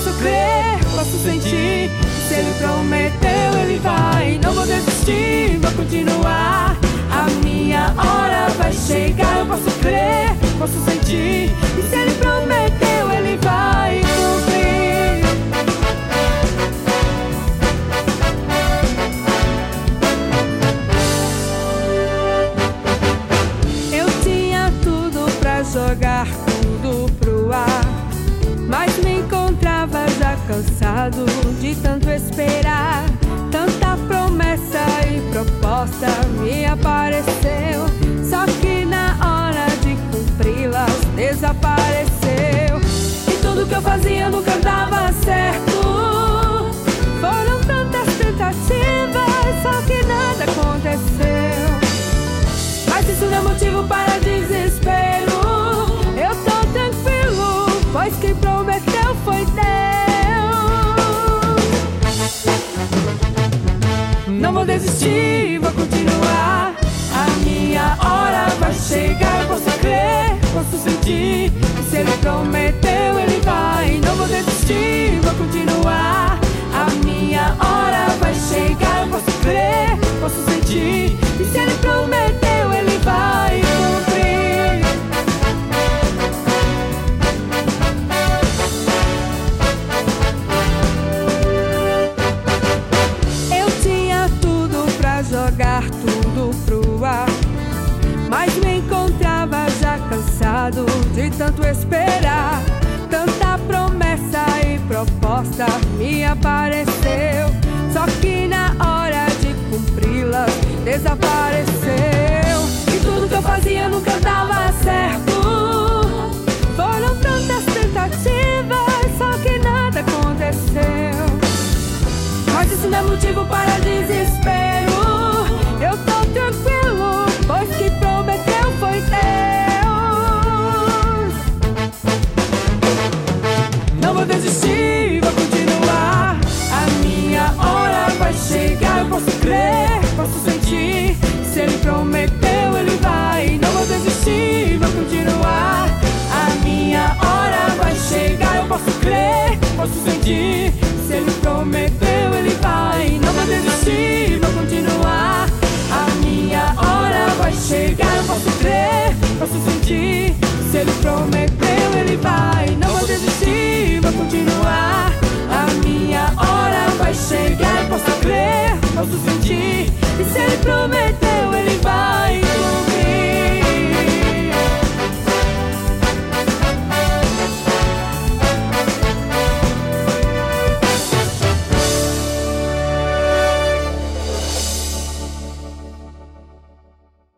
posso crer, posso sentir. Se ele prometeu, ele vai. Não vou desistir, vou continuar. A minha hora vai chegar. Eu posso crer, posso sentir. E se ele prometeu, ele vai cumprir. Eu tinha tudo pra jogar tudo pro ar, mas me encontrava já cansado de tanto esperar. Tanta promessa e proposta me apareceu, só que na hora de cumpri-las desapareceu. E tudo que eu fazia nunca dava certo. Foram tantas tentativas, só que nada aconteceu. Mas isso não é motivo para desespero. Eu tô tranquilo, pois quem prometeu foi Deus. Não vou desistir, vou continuar. A minha hora vai chegar. Eu posso crer, posso sentir. E se ele prometeu, ele vai. Não vou desistir, vou continuar. A minha hora vai chegar. Eu posso crer, posso sentir. E se ele prometeu, ele vai cumprir. Eu tinha tudo pra jogar tudo pro ar, mas me encontrava já cansado de tanto esperar. Tanta promessa e proposta me apareceu, só que na hora de cumpri-las desapareceu. E tudo que eu fazia nunca dava certo. Foram tantas tentativas, só que nada aconteceu. Mas isso não é motivo para desespero. Eu tô tranquilo, pois quem prometeu foi Deus. Não vou desistir, vou continuar. A minha hora vai chegar. Eu posso crer, posso sentir. Se ele prometeu, ele vai. Não vou desistir, vou continuar. A minha hora vai chegar. Eu posso crer, posso sentir. Se ele prometeu, ele vai. Não vou desistir, vou continuar. A minha hora vai chegar. Eu posso crer, posso sentir. Se ele prometeu, ele vai. Não vou desistir, vou continuar. A minha hora vai chegar. Eu posso crer, posso sentir. E se ele prometeu, ele vai.